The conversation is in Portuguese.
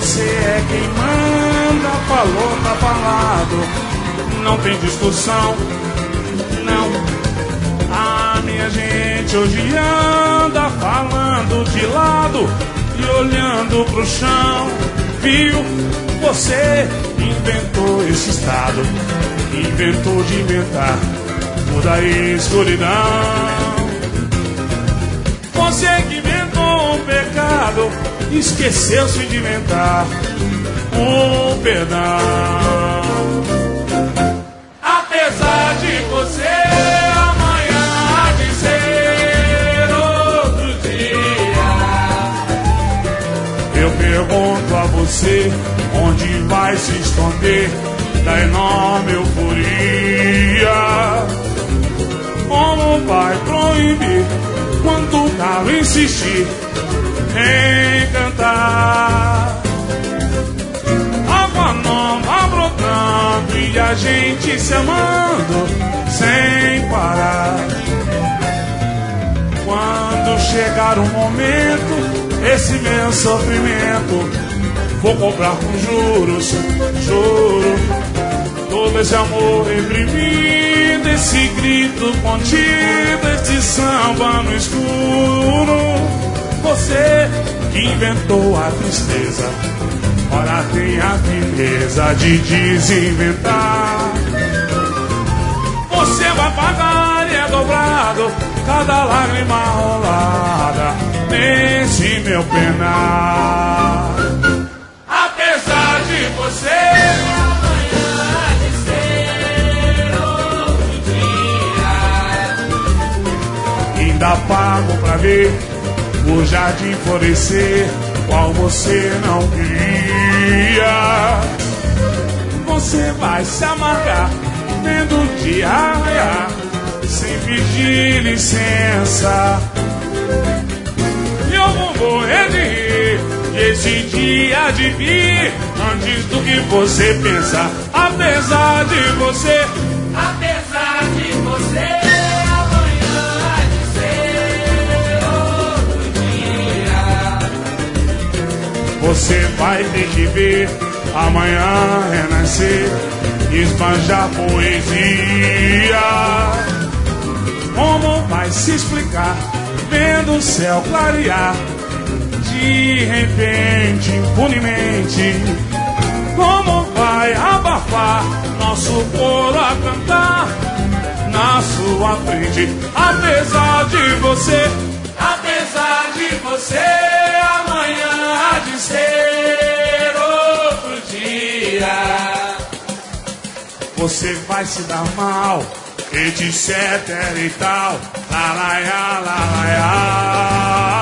você é quem manda, falou, tá falado, não tem discussão, não. A minha gente hoje anda falando de lado e olhando pro chão, viu? Você inventou esse estado, inventou de inventar toda a escuridão. Você que inventou um pecado, esqueceu-se de inventar um perdão. Apesar de você amanhã há de ser outro dia, eu pergunto a você onde vai se esconder da enorme euforia. Como vai proibir quando o galo insistir em cantar? Água nova brotando e a gente se amando sem parar. Quando chegar o momento, esse meu sofrimento, vou cobrar com juros, juro, todo esse amor reprimido, esse grito contido, esse samba no escuro. Você que inventou a tristeza, ora tem a firmeza de desinventar. Você vai pagar e é dobrado cada lágrima rolada nesse meu penar. Apesar de você amanhã de ser outro dia, ainda pago pra ver o jardim florescer qual você não queria. Você vai se amargar vendo o dia raiar sem pedir licença. E eu vou morrer de rir esse dia de vir antes do que você pensa. Apesar de você, apesar de você, amanhã há de ser outro dia. Você vai ter que ver amanhã renascer, esbanjar poesia. Como vai se explicar vendo o céu clarear de repente, impunemente? Como vai abafar nosso coro a cantar na sua frente? Apesar de você, amanhã há de ser outro dia. Você vai se dar mal, etc e tal, lá lá lá lá lá.